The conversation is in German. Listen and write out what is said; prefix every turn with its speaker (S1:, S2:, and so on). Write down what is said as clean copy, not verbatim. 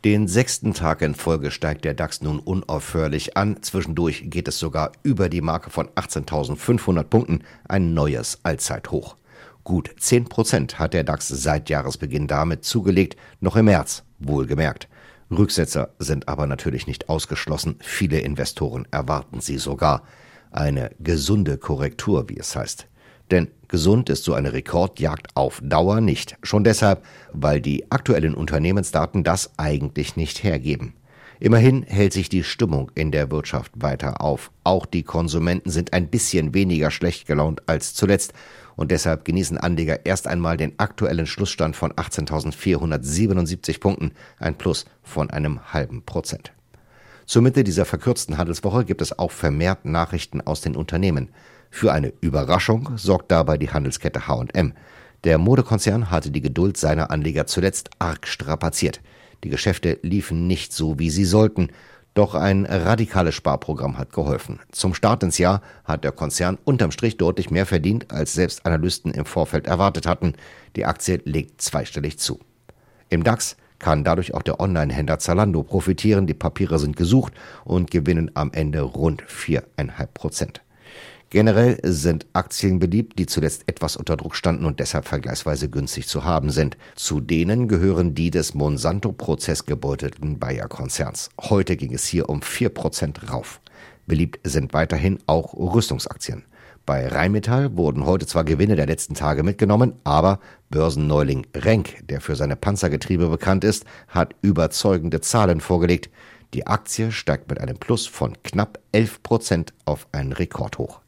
S1: Den 6. Tag in Folge steigt der DAX nun unaufhörlich an. Zwischendurch geht es sogar über die Marke von 18.500 Punkten, ein neues Allzeithoch. Gut 10% hat der DAX seit Jahresbeginn damit zugelegt, noch im März, wohlgemerkt. Rücksetzer sind aber natürlich nicht ausgeschlossen, viele Investoren erwarten sie sogar. Eine gesunde Korrektur, wie es heißt. Denn gesund ist so eine Rekordjagd auf Dauer nicht. Schon deshalb, weil die aktuellen Unternehmensdaten das eigentlich nicht hergeben. Immerhin hält sich die Stimmung in der Wirtschaft weiter auf. Auch die Konsumenten sind ein bisschen weniger schlecht gelaunt als zuletzt. Und deshalb genießen Anleger erst einmal den aktuellen Schlussstand von 18.477 Punkten, ein Plus von einem ½%. Zur Mitte dieser verkürzten Handelswoche gibt es auch vermehrt Nachrichten aus den Unternehmen. Für eine Überraschung sorgt dabei die Handelskette H&M. Der Modekonzern hatte die Geduld seiner Anleger zuletzt arg strapaziert. Die Geschäfte liefen nicht so, wie sie sollten. Doch ein radikales Sparprogramm hat geholfen. Zum Start ins Jahr hat der Konzern unterm Strich deutlich mehr verdient, als selbst Analysten im Vorfeld erwartet hatten. Die Aktie legt zweistellig zu. Im DAX kann dadurch auch der Online-Händler Zalando profitieren. Die Papiere sind gesucht und gewinnen am Ende rund 4,5%. Generell sind Aktien beliebt, die zuletzt etwas unter Druck standen und deshalb vergleichsweise günstig zu haben sind. Zu denen gehören die des Monsanto-Prozess gebeutelten Bayer-Konzerns. Heute ging es hier um 4% rauf. Beliebt sind weiterhin auch Rüstungsaktien. Bei Rheinmetall wurden heute zwar Gewinne der letzten Tage mitgenommen, aber Börsenneuling Renk, der für seine Panzergetriebe bekannt ist, hat überzeugende Zahlen vorgelegt. Die Aktie steigt mit einem Plus von knapp 11% auf ein Rekordhoch.